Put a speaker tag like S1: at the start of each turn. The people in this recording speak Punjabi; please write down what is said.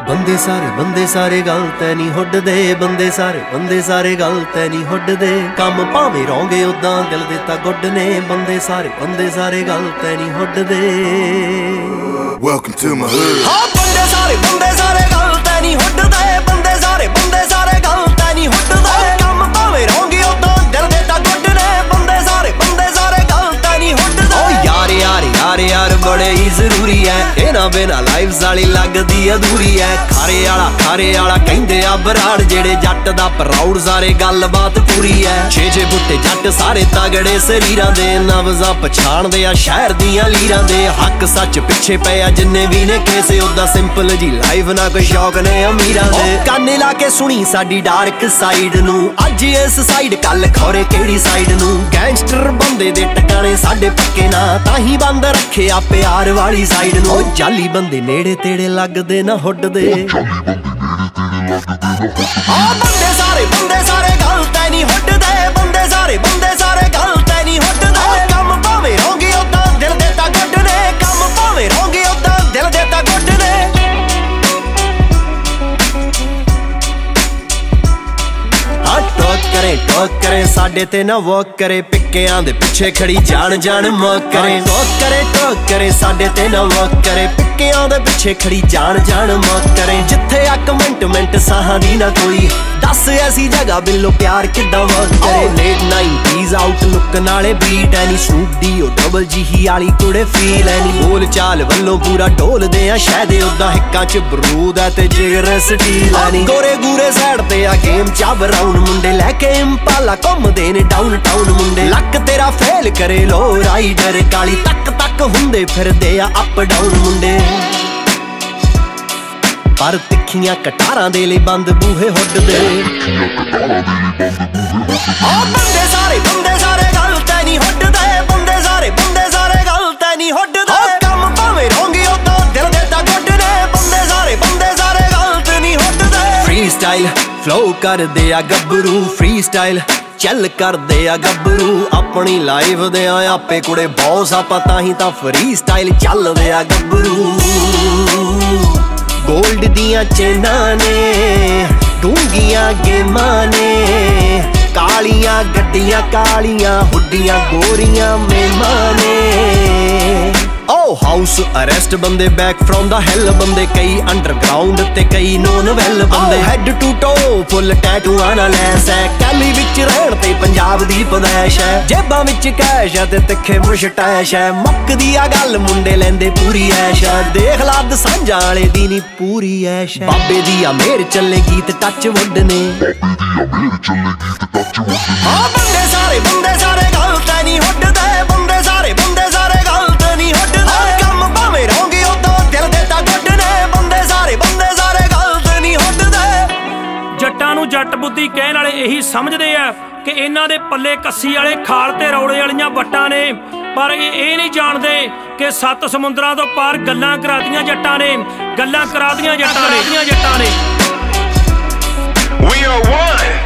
S1: ਬੰਦੇ ਸਾਰੇ ਗੱਲ ਤੈ ਨਹੀਂ ਹੁੱਡਦੇ ਬੰਦੇ ਸਾਰੇ ਗੱਲ ਤੈ ਨਹੀਂ ਹੁੱਡਦੇ ਕੰਮ ਭਾਵੇਂ ਰੋਂਗੇ ਉਦਾਂ ਦਿਲ ਦੇ ਤਾਂ ਗੁੱਡ ਨੇ ਬੰਦੇ ਸਾਰੇ ਗੱਲ ਤੈ ਨਹੀਂ ਹੁੱਡਦੇ
S2: Welcome to my hood
S1: ਹਾਂ ਬੰਦੇ ਸਾਰੇ ਗੱਲ ਤੈ ਨਹੀਂ ਹੁੱਡਦੇ ਬੰਦੇ ਸਾਰੇ ਗੱਲ ਤੈ ਨਹੀਂ ਹੁੱਡਦੇ ਕੰਮ ਭਾਵੇਂ ਰੋਂਗੇ ਉਦਾਂ ਦਿਲ ਦੇ ਤਾਂ ਗੁੱਡ ਨੇ ਬੰਦੇ ਸਾਰੇ ਗੱਲ ਤੈ ਨਹੀਂ ਹੁੱਡਦੇ ਓ ਯਾਰ ਬੜੇ ਹੀ ਜ਼ਰੂਰੀ ਐ ਇਹਨਾਂ ਬਿਨਾਂ ਲਾਈਫ ਸਾਲੀ ਲੱਗਦੀ ਅਧੂਰੀ ਐ ਖਾਰੇ ਵਾਲਾ ਕਹਿੰਦੇ ਆ ਬਰਾੜ ਜਿਹੜੇ ਜੱਟ ਦਾ ਪ੍ਰਾਊਡ ਸਾਰੇ ਗੱਲਬਾਤ ਪੂਰੀ ਐ ਛੇ ਬੁੱਟੇ ਜੱਟ ਸਾਰੇ ਤਗੜੇ ਸਰੀਰਾਂ ਦੇ ਨਬਜ਼ਾਂ ਪਛਾਣਦੇ ਆ ਸ਼ਹਿਰ ਦੀਆਂ ਲੀਰਾਂ ਦੇ ਹੱਕ ਸੱਚ ਪਿੱਛੇ ਪਏ ਆ ਜਿੰਨੇ ਵੀ ਨੇ ਕੇਸੇ ਉਦਾਂ ਸਿੰਪਲ ਜੀ ਲਾਈਫ ਨਾ ਕੋਈ ਸ਼ੌਕ ਨੇ ਅਮੀਰਾਂ ਦੇ ਕੰਨ ਲਾ ਕੇ ਸੁਣੀ ਸਾਡੀ ਡਾਰਕ ਸਾਈਡ ਨੂੰ ਅੱਜ ਇਸ ਸਾਈਡ ਕੱਲ ਖੌਰੇ ਕਿਹੜੀ ਸਾਈਡ ਨੂੰ ਗੈਂਗਸਟਰ ਬੰਦੇ ਦੇ ਟਿਕਾਣੇ ਸਾਡੇ ਪੱਕੇ ਨਾ ਤਾਂ ਹੀ ਬੰਦ ਰੱਖਿਆ ਪਿਆਰ ਵਾਲੀ ਸਾਈਡ ਨੂੰ ਉਹ ਜਾਲੀ ਬੰਦੇ ਨੇੜੇ ਤੇੜੇ ਲੱਗਦੇ ਨਾ ਹੁੱਡਦੇ ਆ ਬੰਦੇ ਸਾਰੇ ਗੱਲ ਤੈ ਨਹੀਂ ਹੁੱਡਦੇ ਬੰਦੇ ਸਾਰੇ ਗੱਲ ਤੈ ਨਹੀਂ ਹੁੱਡਦੇ ਕੰਮ ਭਾਵੇਂ ਰੋਂਗੇ ਉਦਾਂ ਦਿਲ ਦੇ ਤਾਂ ਗੁੱਡ ਨੇ ਕੰਮ ਭਾਵੇਂ ਰੋਂਗੇ ਉਦਾਂ ਦਿਲ ਦੇ ਤਾਂ ਗੁੱਡ ਨੇ ਟੋਕ ਕਰੇ ਸਾਡੇ ਤੇ ਨਾ ਵੋਕ ਕਰੇ ਪਿੱਕਿਆਂ ਦੇ ਪਿੱਛੇ ਖੜੀ ਜਾਣ ਮੋਕ ਕਰੇ ਟੋਕ ਕਰੇ ਸਾਡੇ ਤੇ ਨਾ ਵੋਕ ਕਰੇ ਪਿੱਕਿਆਂ ਦੇ ਪਿੱਛੇ ਖੜੀ ਜਾਣ ਮੋਕ ਕਰੇ ਜਿੱਥੇ ਅੱਕ ਮਿੰਟ ਸਾਹਾਂ ਦੀ ਨਾ ਕੋਈ ਦੱਸ ਐਸੀ ਜਗ੍ਹਾ ਬਿੱਲੋ ਪਿਆਰ ਕਿੱਦਾਂ ਵਰਕ ਕਰੇ ਲੇਟ 90s ਆਊਟਲੁੱਕ ਨਾਲੇ ਬੀਟ ਐਨੀ ਸੂਟ ਦੀ ਉਹ ਡਬਲ ਜੀ ਵਾਲੀ ਕੁੜੇ ਫੀਲ ਐਨੀ ਬੋਲ ਚਾਲ ਵੱਲੋਂ ਪੂਰਾ ਢੋਲਦੇ ਆ ਸ਼ਾਇਦ ਉਦਾਂ ਹਿੱਕਾਂ ਚ ਬਰੂਦ ਐ ਤੇ ਜਿਗਰ ਸਟੀਲ ਐਨੀ ਗੋਰੇ ਗੂਰੇ ਸਾਈਡ ਤੇ ਆ ਗੇਮ ਚ ਬਰਾਊਨ ਮੁੰਡੇ ਲੈ ਕੇ ਇੰਪਾਲਾ ਘੁੰਮਦੇ ਨੇ ਡਾਊਨ ਟਾਊਨ ਮੁੰਡੇ ਲੱਕ ਤੇਰਾ ਫੇਲ ਕਰੇ ਲੋ ਰਾਈਡਰ ਕਾਲੀ ਤੱਕ ਹੁੰਦੇ ਫਿਰਦੇ ਆ ਅਪ ਡਾਊਨ ਮੁੰਡੇ ਪਰ ਤਿੱਖੀਆਂ ਕਟਾਰਾਂ ਦੇ ਲਈ ਬੰਦ ਬੂਹੇ ਹੁੱਡਦੇ ਆ ਬੰਦੇ ਸਾਰੇ ਗੱਲ ਤੈ ਨਹੀਂ ਹੁੱਡਦੇ ਬੰਦੇ ਸਾਰੇ ਗੱਲ ਤੈ ਨਹੀਂ ਹੁੱਡਦੇ ਕੰਮ ਭਾਵੇਂ ਰੋਂਗੇ ਉਦਾਂ ਦਿਲ ਦੇ ਤਾਂ ਗੁੱਡ ਨੇ ਬੰਦੇ ਸਾਰੇ ਗੱਲ ਤੈ ਨਹੀਂ ਹੁੱਡਦੇ ਫ੍ਰੀ ਸਟਾਈਲ ਫਲੋ ਕਰਦੇ ਆ ਗੱਭਰੂ ਫ੍ਰੀ ਸਟਾਈਲ ਚੱਲ ਕਰਦੇ ਆ ਗੱਭਰੂ ਆਪਣੀ ਲਾਈਫ ਦੇ ਆ ਆਪੇ ਕੁੜੇ ਬੌਸ ਆਪਾਂ ਤਾਂ ਹੀ ਤਾਂ ਫ੍ਰੀ ਸਟਾਈਲ ਚੱਲਦੇ ਆ ਗੱਭਰੂ ਗੋਲਡ ਦੀਆਂ ਚੇਨਾਂ ਨੇ ਡੂੰਘੀਆਂ ਗੇਮਾਂ ਨੇ ਕਾਲੀਆਂ ਗੱਡੀਆਂ ਕਾਲੀਆਂ ਹੁੱਡੀਆਂ ਗੋਰੀਆਂ ਮੇਮਾਂ ਨੇ ਓ ਹਾਊਸ ਅਰੈਸਟ ਬੰਦੇ ਬੈਕ ਫਰੋਮ ਦਾ ਹੈਲ ਬੰਦੇ ਕਈ ਅੰਡਰਗਰਾਉਂਡ ਤੇ ਕਈ ਨੋਨ ਵੈਲ ਬੰਦੇ ਹੈਡ ਟੂ ਟੋ ਫੁੱਲ ਟੈਟੂਆਂ ਨਾਲ ਲੈਸ ਐ ਕੈਲੀ ਵਿੱਚ ਰਹਿਣ ਤੇ ਪੰਜਾਬ ਦੀ ਪਦੈਸ਼ ਐ ਜੇਬਾਂ ਵਿੱਚ ਕੈਸ਼ ਐ ਤੇ ਤਿੱਖੇ ਮੁਸ਼ਟੈਸ਼ ਐ ਮੁੱਕਦੀ ਆ ਗੱਲ ਮੁੰਡੇ ਲੈਂਦੇ ਪੂਰੀ ਐਸ਼ ਐ ਦੇਖ ਲਾ ਦਸਾਂਝਾਂ ਵਾਲੇ ਦੀ ਨੀ ਪੂਰੀ ਐਸ਼ ਐ ਬਾਬੇ ਦੀ ਆ ਮੇਰ ਚੱਲੇ ਗੀਤ ਟੱਚ ਵੁੱਡ ਨੇ ਆ ਬੰਦੇ ਸਾਰੇ ਗੱਲ ਤੈ ਨਹੀਂ ਹੁੱਡਦੇ ਬੰਦੇ ਸਾਰੇ ਗੱਲ ਤੈ ਨਹੀਂ ਹੁੱਡਦੇ ਕੰਮ ਭਾਵੇਂ ਰੋਂਗੇ ਉਦਾਂ ਦਿਲ ਦੇ ਤਾਂ ਗੁੱਡ ਨੇ ਬੰਦੇ ਸਾਰੇ ਗੱਲ ਤੈ ਨਹੀਂ ਹੁੱਡਦੇ
S3: ਜੱਟਾਂ ਨੂੰ ਜੱਟ ਬੁੱਧੀ ਕਹਿਣ ਵਾਲੇ ਇਹੀ ਸਮਝਦੇ ਆ ਕਿ ਇਹਨਾਂ ਦੇ ਪੱਲੇ ਕੱਸੀ ਵਾਲੇ ਖਾਲ ਤੇ ਰੌਲੇ ਵਾਲੀਆਂ ਵੱਟਾਂ ਨੇ ਪਰ ਇਹ ਨਹੀਂ ਜਾਣਦੇ ਕਿ 7 ਸਮੁੰਦਰਾਂ ਤੋਂ ਪਾਰ ਗੱਲਾਂ ਕਰਾਦੀਆਂ ਜੱਟਾਂ ਨੇ
S4: We are one